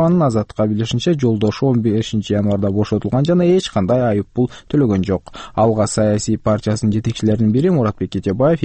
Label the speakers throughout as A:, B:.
A: Рамазанованын Азаттыкка билишинче, жолдошу 15-январда бошотулган жана эч кандай айып пул төлөгөн жок. Алга саясий партиясынын жетекчилеринин бири Муратбек Кетебаев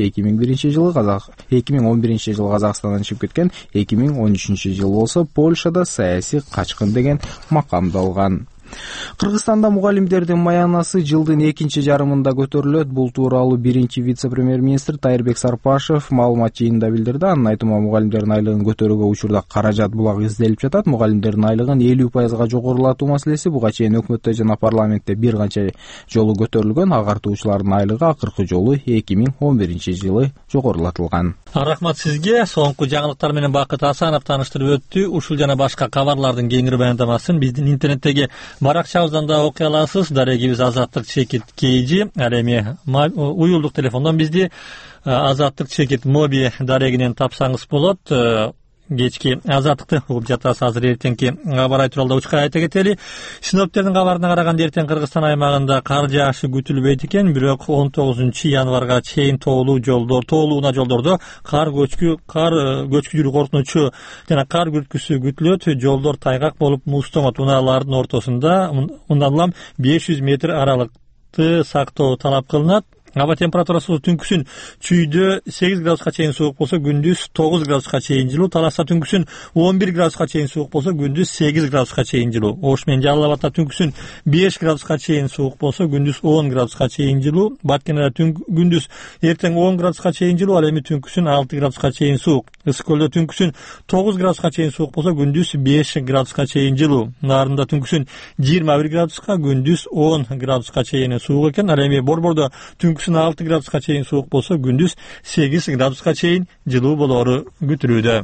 A: 2011 жылы Казакстандан чыгып кеткен, 2013 жылы болсо Польшада саясий качкын деген макамды алган. Кыргызстанда мугалимдердин маянасы жылдын экинчи жарымында көтөрүлөт. Бул тууралуу биринчи вице-премьер-министр Тайырбек Сарпашев маалымат жыйынында билдирди. Анын айтымы, мугалимдердин айлыгын көтөрүүгө учурда каражат булагы изделип жатат. Мугалимдердин айлыгын 50% жогорулатуу маселеси буга чейин өкмөттө жана парламентте бир канча жолу көтөрүлгөн. Агартуучулардын айлыгы акыркы жолу 2011 жылы жогорулатылган.
B: Рахмат сизге. Соңку жаңылыктар менен Бакыт Асанов тааныштырып өттү. Ушул жана башка кабарлардын кеңири баяндамасын биздин интернеттеги баракчабыздан да окуй аласыз. Дарегибиз Азаттык чекит KG. Ал эми уюлдук телефондон бизди Азаттык чекит моби дарегинен тапсаңыз болот. Кечки Азаттыкты угуп жатасыз. Азыр эртеңки кабар айтуралда учкай айта кетели. Синоптиктердин кабарына караганда эртең Кыргызстан аймагында кар жаашы күтүлбөйт экен, бирок 19-январга чейин тоолууна жолдордо кар көчкү коркунучу жана кар күрткүсү күтүлөт. Жолдор тайгак болуп муздомот. Унаалардын ортосунда ундан улам 500 метр аралыкты сактоо талап кылынат. Аба температурасы түнкүсүн чүйдө 8 градуска чейин суук болсо, күндүз 9 градуска чейин жылуу. Таласта түнкүсүн 11 градуска чейин суук болсо, күндүз 8 градуска чейин жылуу. Ош менен Жалал Абадта түнкүсүн 5 градуска чейин суук болсо, күндүз 10 градуска чейин жылуу. Баткенде күндүз эртең 10 градуска чейин жылуу, ал эми түнкүсүн 6 градуска чейин суук. Ысык көлдө түнкүсүн 9 градуска чейин суук болсо, күндүз 5 градуска чейин жылуу. Нарында түнкүсүн 21 градуска, күндүз 10 градуска чейин суук экен. Ал эми Борбордо түнкүсүн 6 градуска чейин суук болсо, күндүз 8 градуска чейин жылуу болору күтүлүүдө.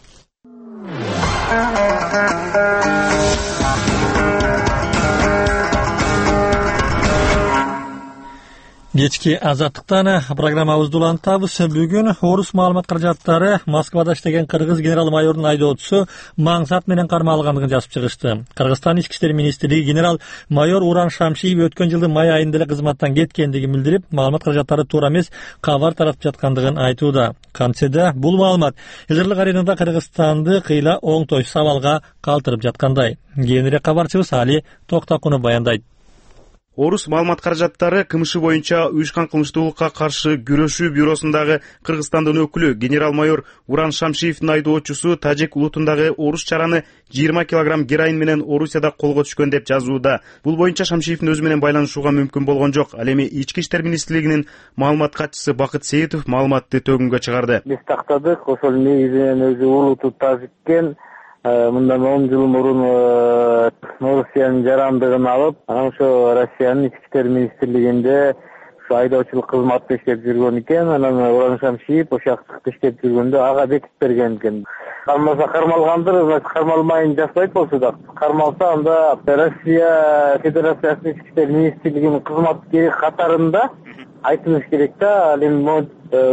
B: Кечки Азаттыктан программабызды улантабыз. Бүгүн орус маалымат каражаттары Москвада иштеген кыргыз генерал-майордун айдоочусу маңзат менен кармалгандыгын жазып чыгышты. Кыргызстан ички иштер министрлиги генерал-майор Уран Шамшиев өткөн жылдын май айында эле кызматтан кеткендигин билдирип, маалымат каражаттары туура эмес кабар таратып жаткандыгын айтууда. Кантсе бул маалымат ылдырлык аренада Кыргызстанды кыйла оңтой сабалга калтырып жаткандай. Кийинирээк кабарчыбыз Али Токтакунов баяндайт.
C: Орус маалымат каражаттары кылмышы боюнча уюшкан кылмыштуулукка каршы күрөшүү бюросундагы Кыргызстандын өкүлү генерал-майор Уран Шамшиевдин айдоочусу тажик улутундагы орус чараны 20 килограмм героин менен Орусияда колго түшкөн деп жазууда. Бул боюнча Шамшиевдин өзү менен байланышууга мүмкүн болгон жок. Ал эми ички иштер министрлигинин маалымат катчысы Бакыт Сейитов маалыматты төгүнгө чыгарды.
D: Биз тактадык, ошол негизинен өзү улуту тажиккен. Мындан 10 жыл мурун Орусиянын жарандыгын алып, анан ошо Россиянын ички иштер министрлигинде айдоочулук кызматта иштеп жүргөн экен. Анан Уран Шамшиев ошактыкта иштеп жүргөндө ага бекип берген экен. Кармалса кармалгандыр, кармалмайын жасайт болсо да, кармалса анда Россия Федерациясынын ички иштер министрлигинин кызматкери катарында айтылыш керек да. Ал эми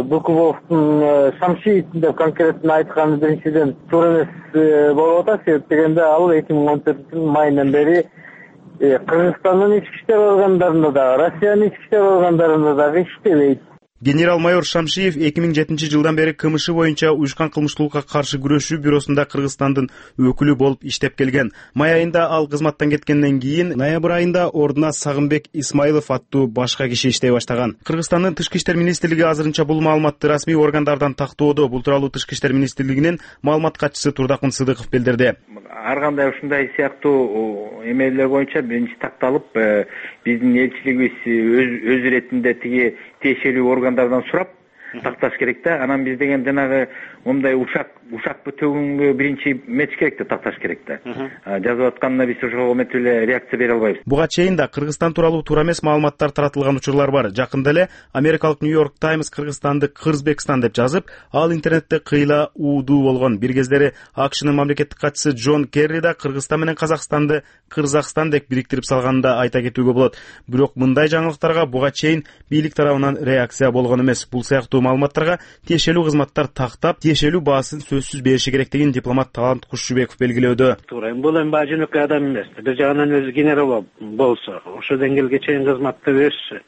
D: Букубовдун Шамшиевдин деп конкретно айтканы биринчиден туура эмес болуп атат. Себеп дегенде ал 2014 майынан бери Кыргызстандын ички иштер органдарында да, Россиянын ички иштер органдарында да иштебейт.
C: Генерал-майор Шамшиев 2007 жылдан бери кылмышы боюнча уюшкан кылмыштуулукка каршы күрөшүү бюросунда Кыргызстандын өкүлү болуп иштеп келген. Май айында ал кызматтан кеткенден кийин ноябрь айында ордуна Сагынбек Исмаилов аттуу башка киши иштей баштаган. Кыргызстандын тышкы иштер министрлиги азырынча бул маалыматты расмий органдардан тактоодо. Бул тууралуу тышкы иштер министрлигинин маалымат катчысы Турдакын Сыдыков билдирди.
E: Ар кандай ушундай сыяктуу эмелер боюнча биринчи такталып, биздин элчилигибиз өз иретинде тиги тиешелүү органдардан сурап такташ керек да. Анан биз деген жанагы мындай ушакпы төгүнгө биринчи меч керек да, такташ керек да. Жазып атканына биз ошого метр эле реакция бере албайбыз.
C: Буга чейин да Кыргызстан тууралуу туура эмес маалыматтар таратылган учурлар бар. Жакында эле америкалык New York Times Кыргызстанды Кыргызбекстан деп жазып, ал интернетте кыйла уудуу болгон. Бир кездери АКШнын мамлекеттик катчысы Джон Керри да Кыргызстан менен Казакстанды Кыргызстан деп бириктирип салганын да айта кетүүгө болот. Бирок мындай жаңылыктарга буга чейин бийлик тарабынан реакция болгон эмес. Бул сыяктуу маалыматтарга тиешелүү кызматтар тактап, тиешелүү баасын сөзсүз бериши керектигин дипломат Талант Кушчубеков белгилөөдө.
F: Туура, бул эми жөнөкөй адам эмес. Бир жагынан өзү генерал болсо, ошо деңгээлге чейин кызматта бериши.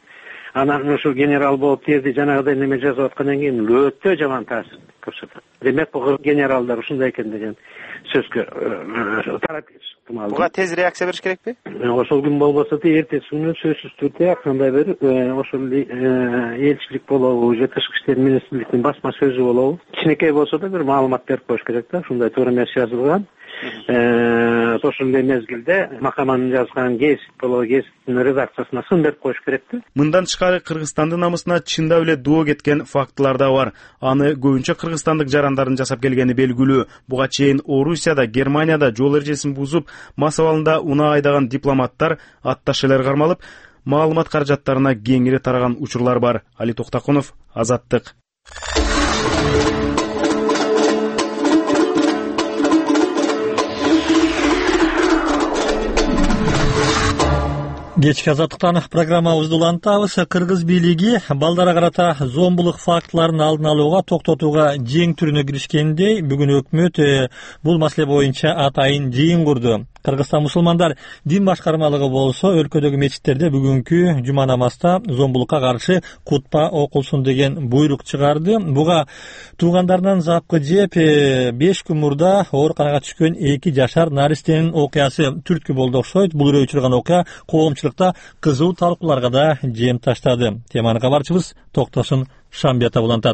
F: Анан ушул генерал болуп тезди жанагыдай неме жазып аткандан кийин өтө жаман таасир көрсөтөт. Демек бул генералдар ушундай экен деген сөзгө тарап кетишти.
C: Буга тез реакция бериш керекпи?
F: Ошол күн болбосо да эртеси күнү сөзсүз түрдө кандай бир ошол элчилик болобу, уже тышкы иштер министрлигинин басма сөзү болобу, кичинекей болсо да бир маалымат берип коюш керек да. Ушундай туура эмес жазылган. Ошондой мезгилде макаманын жазган гезиттин редакциясына сын берип коюш керек да.
C: Мындан тышкары Кыргызстандын намысына чындап эле доо кеткен фактылар да бар. Аны көбүнчө кыргызстандык жарандардын жасап келгени белгилүү. Буга чейин Орусияда, Германияда жол эрежесин бузуп, мас абалында унаа айдаган дипломаттар, атташелер кармалып, маалымат каражаттарына кеңири тараган учурлар бар. Али Токтакунов, Азаттык.
B: Кечки Азаттыктан программабызды улантабыз. Кыргыз бийлиги балдарга карата зомбулук фактыларын алдын алууга, токтотууга жең түрүнө киришкендей, бүгүн өкмөт бул маселе боюнча атайын жыйын курду. Кыргызстан мусулмандар дин башкармалыгы болсо өлкөдөгү мечиттерде бүгүнкү жума намазда зомбулукка каршы кутба окулсун деген буйрук чыгарды. Буга туугандарынан запкы жеп 5 күн мурда ооруканага түшкөн 2 жашар наристенин окуясы түрткү болду окшойт. Бул үрөй учурган окуя коомчулукта кызуу талкууларга да жем таштады. Теманы кабарчыбыз Токтосун Шамбиятов улантат.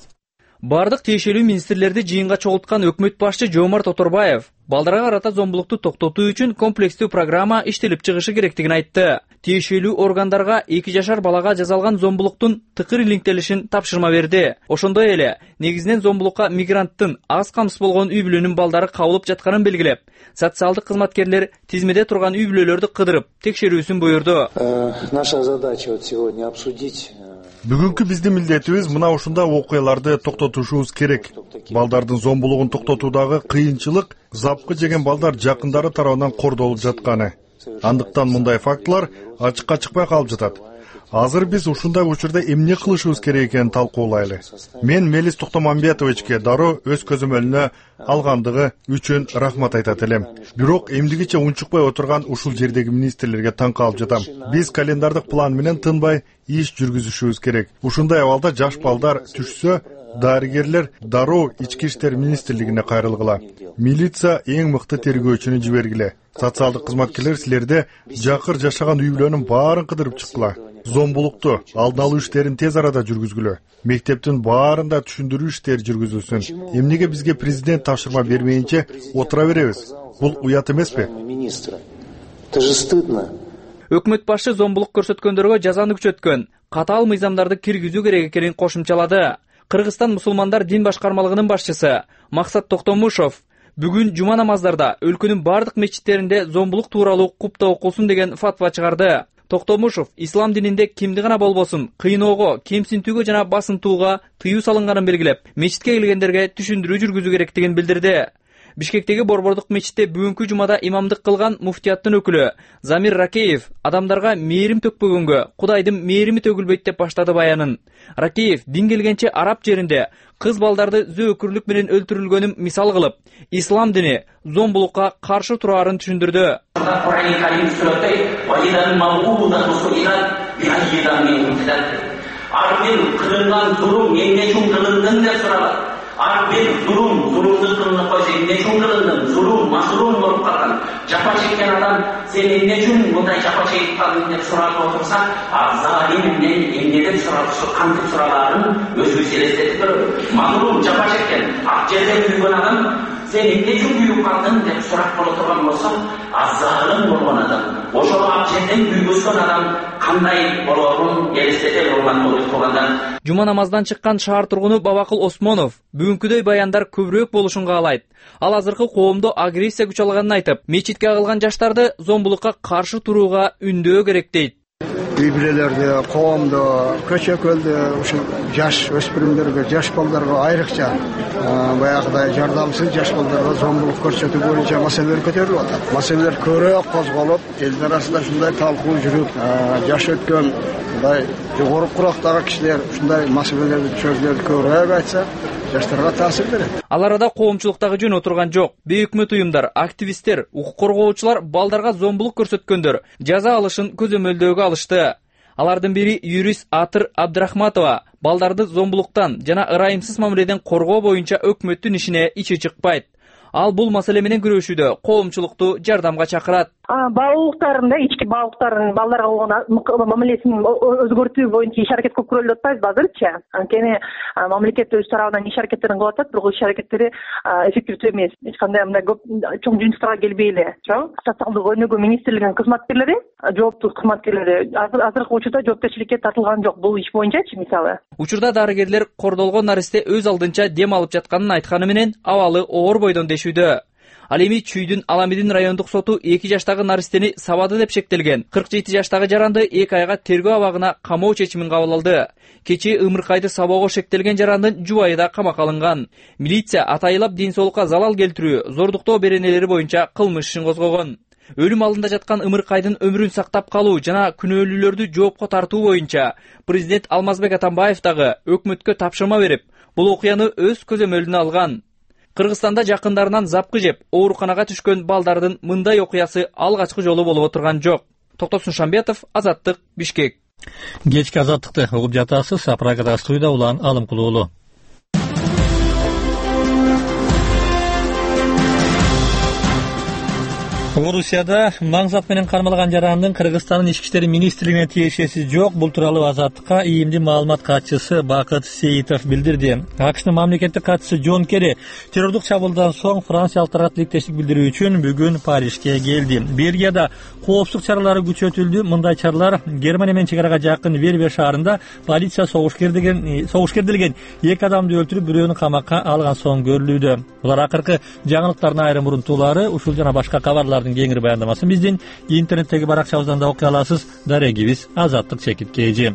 G: Бардык тиешелүү министрлерди жыйынга чогулткан өкмөт башчы Жомарт Оторбаев балдарга карата зомбулукту токтотуу үчүн комплекстүү программа иштелип чыгышы керектигин айтты. Тиешелүү органдарга 2 жашар балага жазалган зомбулуктун тыкыр илиңтелишин тапшырма берди. Ошондой эле негизинен зомбулукка мигранттын аз камсыз болгон үй бүлөнүн балдары кабылып жатканын белгилеп, социалдык кызматкерлер тизмеде турган үй бүлөлөрдү кыдырып, текшерүүсүн буйрду.
H: Наша задача вот сегодня обсудить.
I: Бүгүнкү биздин милдетибиз мына ушундай окуяларды токтотушубуз керек. Балдардын зомбулугун токтотуудагы кыйынчылык запкы жеген балдар жакындары тарабынан кордолуп жатканы. Андыктан мындай фактылар ачыкка чыкпай калып жатат. Азыр биз ушундай учурда эмне кылышыбыз керек экенин талкуулайлы. Мен Мелис Токтомамбетовичке дароо өз көзөмөлүнө алгандыгы үчүн рахмат айтат элем. Бирок эмдигиче унчукпай отурган ушул жердеги министрлерге таң калып жатам. Биз календардык план менен тынбай иш жүргүзүшүбүз керек. Ушундай абалда жаш балдар түшсө, дарыгерлер дароо ички иштер министрлигине кайрылгыла. Милиция эң мыкты тергөөчүнү жибергиле. Социалдык кызматкерлер силерде жакыр жашаган үй бүлөнүн баарын кыдырып чыккыла. Зомбулукту алдын алуу иштерин тез арада жүргүзгүлө. Мектептин баарында түшүндүрүү иштери жүргүзүлсүн. Эмнеге бизге президент тапшырма бермейинче отура беребиз? Бул уят эмеспи?
H: Это же стыдно.
G: Өкмөт башы зомбулук көрсөткөндөргө жазаны күчөткөн, катаал мыйзамдарды киргизүү керек экенин кошумчалады. Кыргызстан мусулмандар дин башкармалыгынын башчысы Максат Токтомушов бүгүн жума намаздарда өлкөнүн бардык мечиттеринде зомбулук тууралуу купта окулсун деген фатва чыгарды. Токтомушов ислам дининде кимди гана болбосун кыйноого, кемсинтүүгө жана басынтууга тыюу салынганын белгилеп, мечитке келгендерге түшүндүрүү жүргүзүү керектигин билдирди. Бишкектеги Борбордук мечитте бүгүнкү жумада имамдык кылган муфтияттын өкүлү Замир Ракеев адамдарга мээрим төкпөгөнгө Кудайдын мээрими төгүлбөйт деп баштады баянын. Ракеев дин келгенче араб жеринде кыз балдарды зөөкүрлүк менен өлтүрүлгөнүн мисал кылып, ислам дини зомбулукка каршы тураарын түшүндүрдү.
J: Bir durumsuz kılınıp koysa ne için kılındın, masrum olup kalkan, japa çeken adam senin ne için bunday japa çekip kaldın diye sorup otursa, zalimden emniyet kantıp soruların özgür seleseti durur. Masrum japa çeken, akçede büyüyen adam senin ne için büyük kaldın diye sorup oturgan olsa, zalim olan adam. Oşolu akçeden büyüsün adam kандай болорун элестете болгон болуп калганда.
G: Жума намаздан чыккан шаар тургуну Бабакыл Осмонов бүгүнкүдөй баяндар көбүрөөк болушун каалайт. Ал азыркы коомдо агрессия күч алганын айтып, мечитке агылган жаштарды зомбулукка каршы турууга үндөө керек дейт.
K: Үй бүлөлөрдө, коомдо, көчөкөлдө ушул жаш өспүрүмдөргө, жаш балдарга айрыкча баягыдай жардамсыз жаш балдарга зомбулук көрсөтүү боюнча маселелер көтөрүлүп атат. Маселелер көбүрөөк козголуп, элдер арасында ушундай талкуу жүрүп, жаш өткөн мындай жогору курактагы кишилер ушундай маселелерди чөзүлөрдү көбүрөөк айтса, жаштарга таасир берет.
G: Ал арада коомчулуктагы жөн отурган жок. Бейөкмөт уюмдар, активисттер, укук коргоочулар балдарга зомбулук көрсөткөндөр жаза алышын көзөмөлдөөгө алышты. Алардын бири юрист Атыр Абдрахматова балдарды зомбулуктан жана ырайымсыз мамиледен коргоо боюнча өкмөттүн ишине ичи чыкпайт. Ал бул маселе менен күрөшүүдө коомчулукту жардамга чакырат.
L: Баалуулуктарын ички баалуулуктарын балдарга болгон мамилесин өзгөртүү боюнча иш аракет көп көрүлүп атпайбы азырчы. Анткени мамлекет өз тарабынан иш аракеттерин кылып атат, бирок иш аракеттери эффективдүү эмес. Эч кандай мындай көп чоң жыйынтыктарга келбей эле. Социалдык өнүгүү министрлигинин кызматкерлери, жооптуу кызматкерлери азыркы учурда жоопкерчиликке тартылган жок бул иш боюнчачы мисалы.
G: Учурда дарыгерлер кордолгон наристе өз алдынча дем алып жатканын айтканы менен абалы оор бойдон дешүүдө. Ал эми Чүйдүн Аламидин райондук соту 2 жаштагы наристени сабады деп шектелген 47 жаштагы жаранды 2 айга тергөө абагына камоо чечимин кабыл алды. Кечээ ымыркайды сабоого шектелген жарандын жубайы да камакка алынган. Милиция атайылап ден соолукка залал келтирүү, зордуктоо беренелери боюнча кылмыш ишин козгогон. Өлүм алдында жаткан ымыркайдын өмүрүн сактап калуу жана күнөөлүүлөрдү жоопко тартуу боюнча президент Алмазбек Атамбаев дагы өкмөткө тапшырма берип, бул окуяны өз көзөмөлүнө алган. Кыргызстанда жакындарынан запкы жеп, ооруканага түшкөн балдардын мындай окуясы алгачкы жолу болуп отурган жок. Токтосун Шамбетов, Азаттык, Бишкек.
B: Кечки Азаттыкты угуп жатасыз. Программада студияда Улан Алымкулуу уулу. Орусияда маңзат менен кармалган жарандын Кыргызстандын ички иштер министрлигине тиешеси жок. Бул тууралуу Азаттыкка ИИМдин маалымат катчысы Бакыт Сейитов билдирди. АКШнын мамлекеттик катчысы Джон Керри террордук чабуулдан соң франциялыктарга тилектештик билдирүү үчүн бүгүн Парижге келди. Бельгияда коопсуздук чаралары күчөтүлдү. Мындай чаралар Германия менен чегарага жакын Вербе шаарында полиция согушкердилген 2 адамды өлтүрүп, бирөөнү камакка алган соң көрүлүүдө. Булар акыркы жаңылыктардын айрым урунтуулары. Ушул жана башка кабарлардын кеңири баяндамасын биздин интернеттеги баракчабыздан да окуй аласыз. Дарегибиз Азаттык Чекит Кейжи.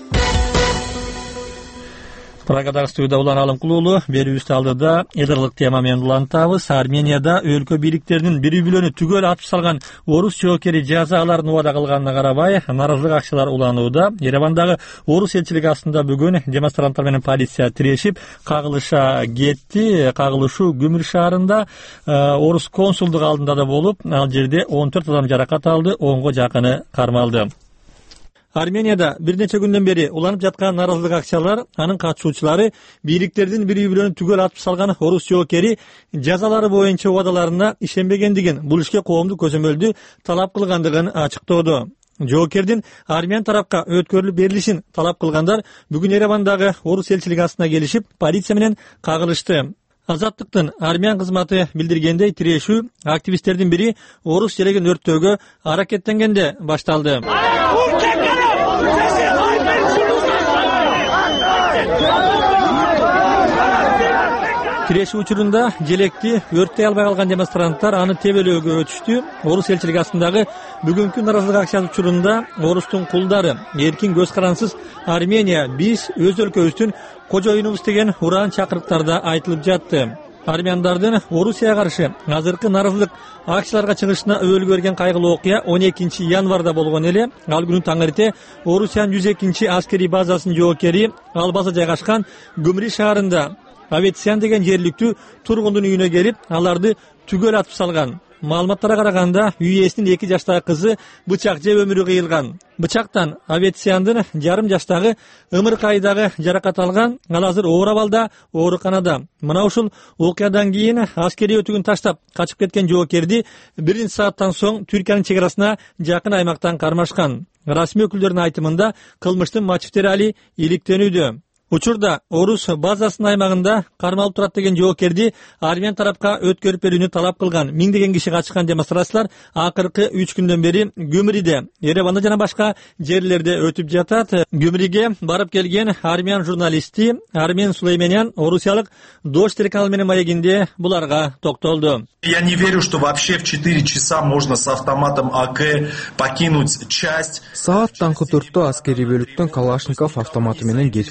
B: Прагадагы студияда Улан Алымкулуу. Берүүбүздү алдыда эдерлик тема менен улантабыз. Арменияда өлкө бийликтеринин бири-бирөөнү түгөл атып салган орус жоокери жазаларын убада кылганына карабай, нааразылык акчалар уланууда. Еревандагы орус элчилиги астында бүгүн демонстранттар менен полиция тирешип, кагылыша кетти. Кагылышуу Гүмүр шаарында орус консулдугу алдында да болуп, ал жерде 14 адам жаракат алды, 10го жакыны кармалды. Арменияда бир нече күндөн бери уланып жаткан нааразылык акчалар, анын катышуучулары бийликтердин бири-бирөөнү түгөл атып салган орус жоокери жазалары боюнча убадаларына ишенбегендигин, бул ишке коомдук көзөмөлдү талап кылгандыгын ачыктоодо. Жоокердин армян тарапка өткөрүлүп берилишин талап кылгандар бүгүн Еревандагы орус элчилиги астына келишип, полиция менен кагылышты. Азаттыктын армян кызматы билдиргендей, тирешүү активисттердин бири орус желегин өрттөөгө аракеттенгенде башталды. Тирешүү учурунда желекти өрттөй албай калган демонстранттар аны тебелөөгө өтүштү. Орус элчилиги астындагы бүгүнкү нааразылык акчасы учурунда орустун кулдары, эркин көз карансыз Армения, биз өз өлкөбүздүн кожоюнубуз деген ураан чакырыктарда айтылып жатты. Армяндардын Орусияга каршы азыркы нааразылык акцияларга чыгышына өбөлгө берген кайгылуу окуя 12 январда болгон эле. Ал күнү таң эрте Орусиянын 102 аскерий базасынын жоокери ал база жайгашкан Гүмри шаарында Аветсиян деген жерликтүү тургундун үйүнө келип, аларды түгөл атып салган. Маалыматтарга караганда, үй ээсинин 2 жаштагы кызы бычак жеп өмүрү кыйылган. Бычактан Аветсияндын жарым жаштагы ымыркайдагы жаракат алган. Ал азыр оор абалда ооруканада. Мына ушул окуядан кийин аскерий өтүгүн таштап качып кеткен жоокерди 1 сааттан соң Түркиянын чегарасына жакын аймактан кармашкан. Расмий өкүлдөрдүн айтымында кылмыштын мотивдери али иликтенүүдө. Учурда орус базасынын аймагында кармалып турат деген жоокерди армян тарапка өткөрүп берүүнү талап кылган миңдеген киши катышкан демонстрациялар акыркы 3 күндөн бери Гүмриде, Ереванда жана башка жерлерде өтүп жатат. Гүмриге барып келген армян журналисти Армен Сулейменян орусиялык Дождь телеканалы менен маегинде буларга токтолду.
M: Я не верю, что вообще в 4 часа можно с автоматом АК покинуть часть.
N: Саат таңкы 4-тө аскерий бөлүктөн Калашников автоматы менен кетип калуу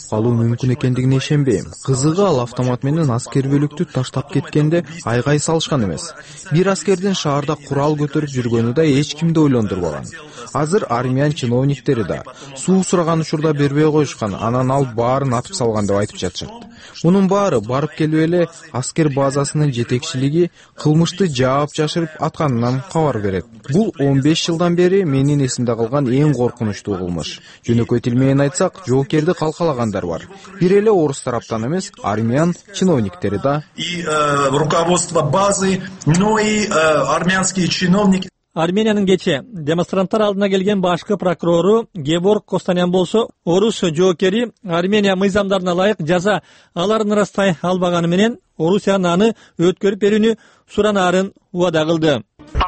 A: мүмкүн экендигине ишенбейм. Кызыгы ал автомат менен аскер бөлүктү таштап кеткенде айгай салышкан эмес. Бир аскердин шаарда курал көтөрүп жүргөнү да эч кимди ойлондурбаган. Азыр армян чиновниктери да суу сураган учурда бербей коюшкан, анан ал баарын атып салган деп айтып жатышат. Мунун баары барып келип эле аскер базасынын жетекчилиги кылмышты жаап жашырып атканынан кабар берет. Бул 15 жылдан бери менин эсимде калган эң коркунучтуу кылмыш. Жөнөкөй тил менен айтсак, жоокерди калкалагандар бар. Бир эле орус тараптан эмес, армян чиновниктери да.
M: И руководство базы, но и армянские чиновники.
B: Армениянын кече демонстранттар алдына келген башкы прокурору Геворг Костанян болсо, орус жоокери Армения мыйзамдарына ылайык жаза аларын ырастай албаганы менен Орусиянын аны өткөрүп берүүнү суранаарын убада кылды.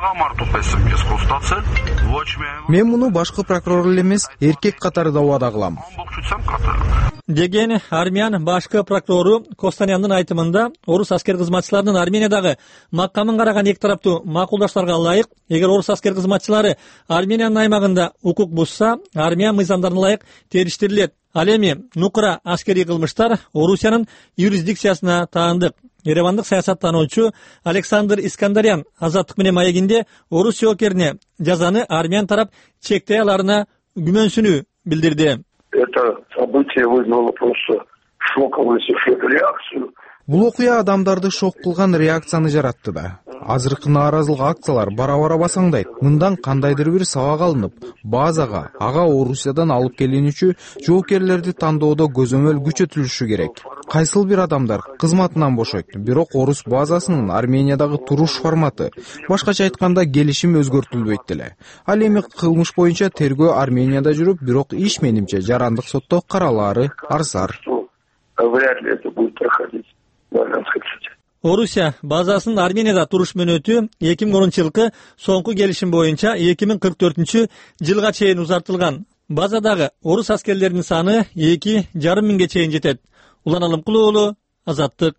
A: Мен муну башкы прокурор эле эмес, эркек катарында убада кылам
B: деген армян башкы прокурору Костаняндын айтымында, орус аскер кызматчыларынын Армениядагы макамын караган эки тараптуу макулдаштарга ылайык, эгер орус аскер кызматчылары Армениянын аймагында укук бузса, армян мыйзамдарына ылайык териштирилет. Ал эми нукура аскерий кылмыштар Орусиянын юрисдикциясына таандык. Еревандык саясаттануучу Александр Искандарян Азаттык менен маегинде орус жоокерине жазаны армян тарап чектей аларына күмөнсүнүү билдирди.
N: Это событие вызвало просто шоковую реакцию.
A: Бул окуя адамдарды шок кылган реакцияны жаратты да. Азыркы нааразылык акциялар бара-бара басаңдайт. Мындан кандайдыр бир сабак алынып, базага, ага Орусиядан алып келүүчү жоокерлерди тандоодо көзөмөл күчөтүлүшү керек. Кайсыл бир адамдар кызматынан бошойт, бирок орус базасынын Армениядагы туруш форматы, башкача айтканда келишим өзгөртүлбөйт деле. Ал эми кылмыш боюнча тергөө Арменияда жүрүп, бирок иш менимче жарандык сотто каралаары арзар.
N: Вряд ли это будет проходить.
B: Орусия базасынын Арменияда туруш мөөнөтү 2010-жылкы соңку келишим боюнча 2044-жылга чейин узартылган. Базадагы орус аскерлеринин саны 2,5 миңге чейин жетет. Улан Алымкулуу уулу, Азаттык.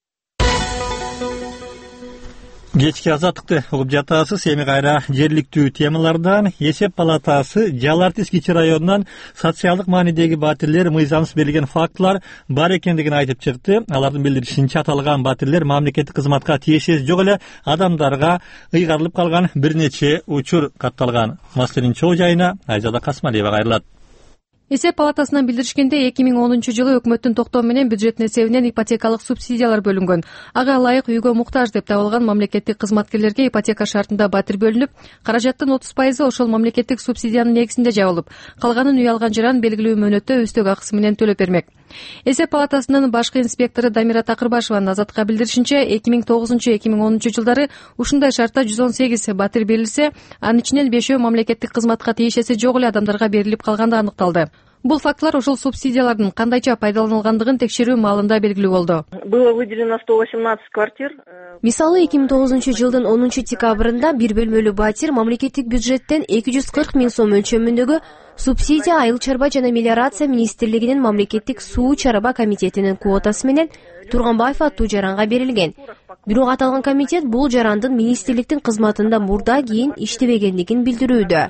B: Кечки Азаттыкты угуп жатасыз. Эми кайра жергиликтүү темалардан. Эсеп палатасы Жалал Артис кичи районунан социалдык маанидеги батирлер мыйзамсыз берилген фактылар бар экендигин айтып чыкты. Алардын билдиришинче аталган батирлер мамлекеттик кызматка тиешеси жок эле адамдарга ыйгарылып калган бир нече учур катталган. Маселенин чоо жайына Айзада Касмалиева кайрылат.
O: Эсеп палатасынан билдиришкенде 2010-жылы өкмөттүн токтоо менен бюджеттин эсебинен ипотекалык субсидиялар бөлүнгөн. Ага ылайык үйгө муктаж деп табылган мамлекеттик кызматкерлерге ипотека шартында батир бөлүнүп, каражаттын 30% ошол мамлекеттик субсидиянын негизинде жабылып, калганын үй алган жаран белгилүү мөөнөттө үстөк акысы менен төлөп бермек. Эсеп палатасынын башкы инспектору Дамира Такырбашеванын Азатка билдиришинче, 2009-2010 жылдары ушундай шартта 118 батир берилсе, анын ичинен 5 мамлекеттик кызматка тиешеси жок эле адамдарга берилип калгандыгы аныкталды. Бул фактылар ошол субсидиялардын кандайча пайдаланылгандыгын текшерүү маалында белгилүү болду.
P: Было выделено 118 квартир.
Q: Мисалы 2009 жылдын 10 декабрында бир бөлмөлүү батир мамлекеттик бюджеттен 240 миң сом өлчөмүндөгү субсидия Айыл чарба жана мелиорация министрлигинин мамлекеттик суу чарба комитетинин квотасы менен Турганбаев аттуу жаранга берилген. Бирок аталган комитет бул жарандын министрликтин кызматында мурда кийин иштебегендигин билдирүүдө.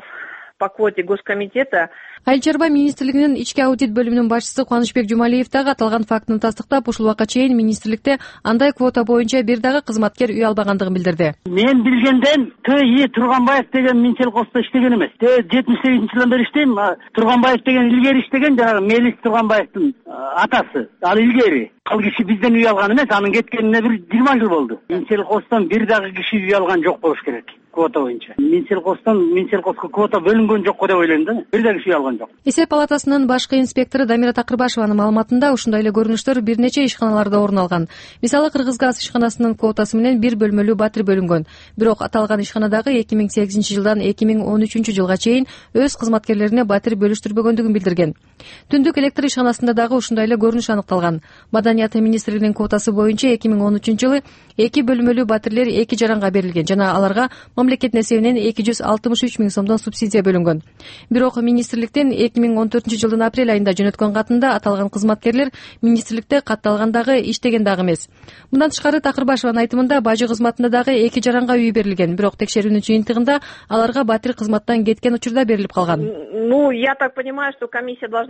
P: По квоте Госкомитета
O: Айыл чарба министрлигинин ички аудит бөлүмүнүн башчысы Кубанычбек Жумалиев дагы аталган фактыны тастыктап, ушул убакка чейин министрликте андай квота боюнча бир дагы кызматкер үй албагандыгын билдирди.
R: Мен билгенден Т.И. Турганбаев деген Минсельхозто иштеген эмес. 78-жылдан бери иштейм. Турганбаев деген илгери иштеген, жанагы Мелис Турганбаевдин атасы. Ал илгери. Ал киши бизден үй алган эмес, анын кеткенине бир 20 жыл болду. Минсельхоздон бир дагы киши үй алган жок болуш керек. Квота боюнча. Минсельхозго квота бөлүнгөн жокко деп ойлойм да. Бир дагы киши алган жок.
O: Эсеп палатасынын башкы инспектору Дамира Такырбашеванын маалыматында ушундай эле көрүнүштөр бир нече ишканаларда орун алган. Мисалы Кыргызгаз ишканасынын квотасы менен бир бөлмөлүү батир бөлүнгөн. Бирок аталган ишканадагы 2008 жылдан 2013 жылга чейин өз кызматкерлерине батир бөлүштүрбөгөндүгүн билдирген. Түндүк электр ишканасында дагы ушундай эле көрүнүш аныкталган. Маданият министрлигинин квотасы боюнча 2013 жылы 2 бөлмөлүү батирлер 2 жаранга берилген жана аларга мамлекеттин эсебинен 263 миң сомдон субсидия бөлүнгөн. Бирок министрликтен 2014 жылдын апрель айында жөнөткөн катында аталган кызматкерлер министрликте катталгандагы иштеген дагы эмес. Мындан тышкары Такырбашеванын айтымында бажы кызматында дагы 2 жаранга үй берилген, бирок текшерүүнүн жыйынтыгында аларга батир кызматтан кеткен учурда берилип калган.
P: Я так понимаю, что комиссия должна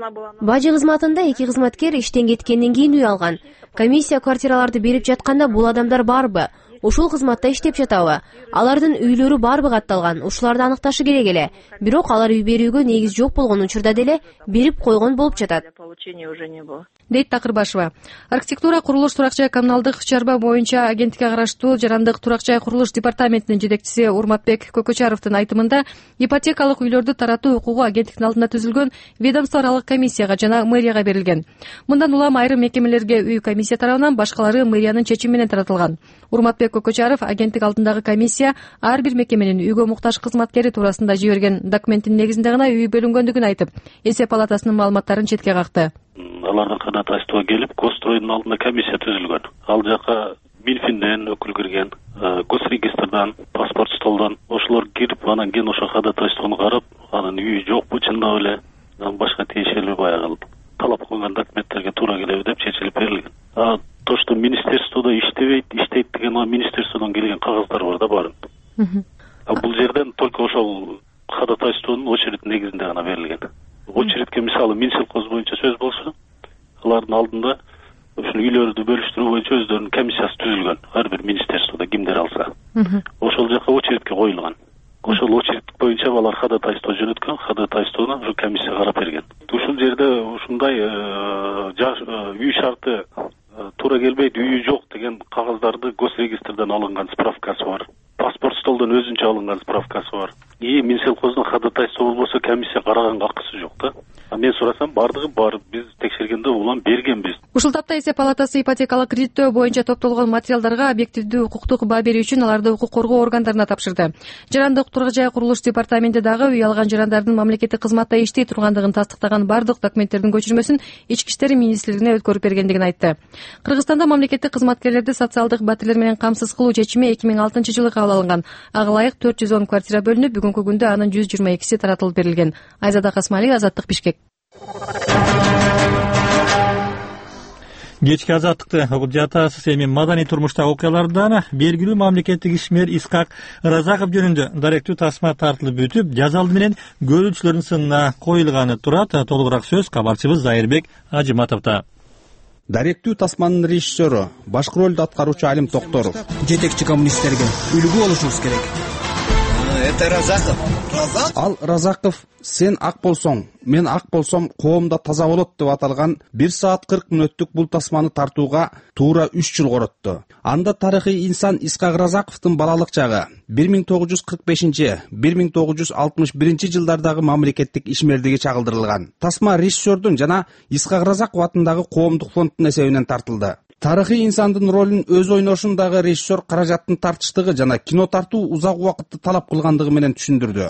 Q: Бажы кызматында 2 кызматкер иштен кеткенден кийин үй алган. Комиссия квартираларды берип жатканда бул адамдар барбы? Ушул кызматта иштеп жатабы? Алардын үйлөрү барбы катталган? Ушуларды аныкташы керек эле. Бирок алар үй берүүгө негиз жок болгон учурда деле берип койгон болуп жатат.
O: Дейт Такырбашева. Архитектура, курулуш, турак жай, коммуналдык чарба боюнча агенттикке караштуу Жарандык турак жай курулуш департаментинин жетекчиси Урматбек Көкөчаровдун айтымында, ипотекалык үйлөрдү таратуу укугу агенттиктин алдында түзүлгөн ведомство аралык комиссияга жана мэрияга берилген. Мындан улам айрым мекемелерге үй комиссия тарабынан, башкалары мэриянын чечими менен таратылган. Урматбек Көкөчаров агенттик алдындагы комиссия ар бир мекеменин үйгө муктаж кызматкери туурасында жиберген документтин негизинде гана үй бөлүнгөндүгүн айтып, эсеп палатасынын маалыматтарын четке какты.
S: Алардын кадаташтоого келип, Госстройдун алдында комиссия түзүлгөн. Ал жака Минфинден өкүл кирген, Госрегистрдан, паспорт столдон ошолор кирип, анан кийин ошо кадаташтоону карап, анын үйү жокпу чындап эле, башка тиешелүү баягы талап койгон документтерге туура келеби деп чечилип берилген. То, что министерстводо иштебейт деген министерстводон келген кагаздар бар да баарын. Бул жерден только ошол ходатайствонун очередь негизинде гана берилген. Очередке мисалы Минсельхоз боюнча сөз болсо, алардын алдында ушул үйлөрдү бөлүштүрүү боюнча өздөрүнүн комиссиясы түзүлгөн. Ар бир министерстводо кимдер алса, ошол жака очередке коюлган. Ошол очередь боюнча алар ходатайство жөнөткөн, ходатайствону ушу комиссия карап берген. Ушул жерде ушундай үй шарты туура келбейт, үйү жок деген кагаздарды Госрегистрден алынган справкасы бар. Паспорт столдон өзүнчө алынган справкасы бар. Минсельхоздун ходатайство болбосо комиссия караганга акысы жок да. Мен сурасам, бардыгы бар. Биз текшергенде улам бергенбиз.
O: Ушул тапта эсеп палатасы ипотекалык кредиттөө боюнча топтолгон материалдарга объективдүү укуктук баа берүү үчүн аларды укук коргоо органдарына тапшырды. Жарандык турак жай курулуш департаменти дагы үй алган жарандардын мамлекеттик кызматта иштей тургандыгын тастыктаган бардык документтердин көчүрмөсүн Ички иштер министрлигине өткөрүп бергендигин айтты. Кыргызстанда мамлекеттик кызматкерлерди социалдык батирлер менен камсыз кылуу чечими 2006-жылы кабыл алынган. Ага ылайык 410 квартира бөлүнүп, бүгүнкү күндө анын 122си таратылып берилген. Айзада Касмали, Азаттык, Бишкек.
B: Кечки азаттыкты угуп жатасыз. Эми маданий турмуштагы окуялардан белгилүү мамлекеттик ишмер Искак Разаков жөнүндө даректүү тасма тартылып бүтүп, жазалды менен көрүүчүлөрдүн сынына коюлганы турат. Толугураак сөз кабарчыбыз Зайырбек Ажыматовдо.
T: Даректүү тасманын режиссеру, башкы ролду аткаруучу Алим Токторов.
U: Жетекчи коммунисттерге үлгү болушубуз керек. Это Разаков.
T: Ал Разаков, сен ак болсоң, мен ак болсом, коомдо таза болот деп аталган 1 саат 40 мүнөттүк бул тасманы тартууга туура 3 жыл коротту. Анда тарыхый инсан Искак Разаковдун балалык чагы 1945-1961 жылдардагы мамлекеттик ишмердиги чагылдырылган. Тасма режиссердун жана Искак Разаков атындагы коомдук фонддун эсебинен тартылды. Тарыхый инсандын ролун өз ойношундагы режиссер каражаттын тартыштыгы жана кино тартуу узак убакытты талап кылгандыгы менен түшүндүрдү.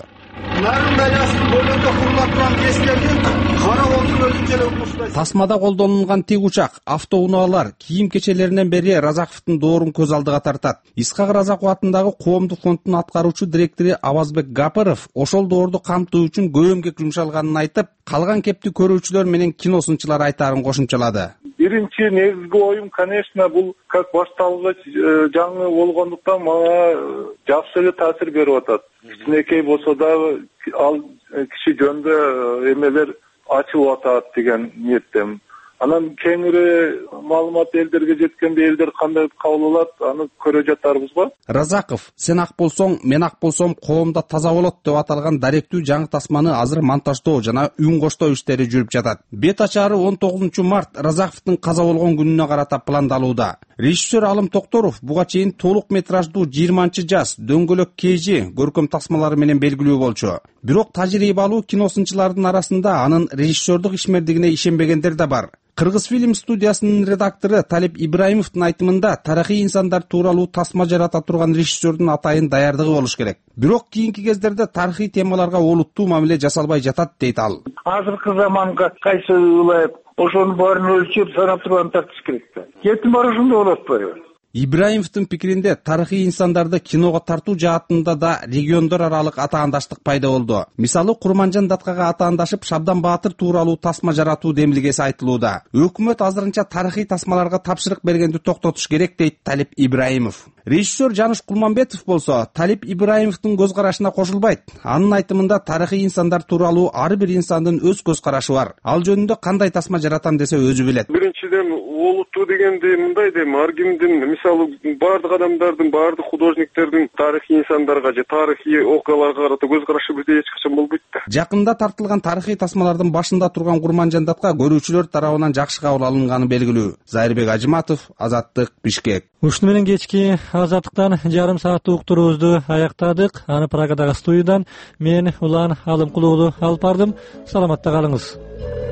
T: Тасмада колдонулган тик учак, автоунаалар, кийим кечелеринен бери Разаковдун доорун көз алдыга тартат. Искак Разаков атындагы коомдук фонддун аткаруучу директору Абазбек Гапаров ошол доорду камтуу үчүн көп эмгек жумшалганын айтып, калган кепти көрүүчүлөр менен кино сынчылар айтаарын кошумчалады.
V: Биринчи негизги оюм, конечно, бул как башталгыч жаңы болгондуктан мага жакшы эле таасир берип атат. Кичинекей болсо дагы ал киши жөнүндө эмелер ачылып атат деген ниеттемин. Анан кеңири маалымат элдерге жеткенде элдер кандай кабыл алат, аны көрө жатарбызбы?
T: Разаков, сен ак болсоң, мен ак болсом, коомдо таза болот деп аталган даректүү жаңы тасманы азыр монтаждоо жана үн коштоо иштери жүрүп жатат. Бет ачары 19 март Разаковдун каза болгон күнүнө карата пландалууда. Режиссер Алим Токторов буга чейин толук метраждуу 20-жаз дөңгөлөк KG көркөм тасмалары менен белгилүү болчу. Бирок тажрыйбалуу кино сынчылардын арасында анын режиссердук ишмердигине ишенбегендер да бар. Кыргыз фильм студиясынын редактору Талип Ибраимовдун айтымында, тарыхый инсандар тууралуу тасма жарата турган режиссердун атайын даярдыгы болуш керек. Бирок кийинки кездерде тарыхый темаларга олуттуу мамиле жасалбай жатат дейт ал.
V: Азыркы заманга кайсы ылайык ошонун баарын өлчөп санап турган тартыш керек да. Кетим барышында болот атпайбы?
T: Ибраимовдун пикиринде тарыхый инсандарды киного тартуу жаатында да региондор аралык атаандаштык пайда болду. Мисалы, Курманжан Даткага атаандашып Шабдан Баатыр тууралуу тасма жаратуу демилгеси айтылууда. Өкмөт азырынча тарыхый тасмаларга тапшырык бергенди токтотуш керек дейт Талип Ибраимов. Режиссер Жаныш Кулманбетов болсо Талип Ибраимовдун көз карашына кошулбайт. Анын айтымында тарыхый инсандар тууралуу ар бир инсандын өз көз карашы бар. Ал жөнүндө кандай тасма жаратам десе өзү билет.
D: Биринчиден олуттуу дегенди мындай дейм, ар кимдин мисалы баардык адамдардын, баардык художниктердин тарыхый инсандарга же тарыхый окуяларга карата көз карашы бирдей эч качан болбойт да. Жакында
T: тартылган тарыхый тасмалардын башында турган Курманжандатка көрүүчүлөр тарабынан жакшы кабыл алынганы белгилүү. Зайырбек Ажыматов, Азаттык, Бишкек.
B: Ушуну менен кечки Азаттыктан жарым сааттык уктуруубузду аяктадык. Аны Праgadагы студиядан мен Улан Алымкулуулу алып бардым. Саламатта калыңыз.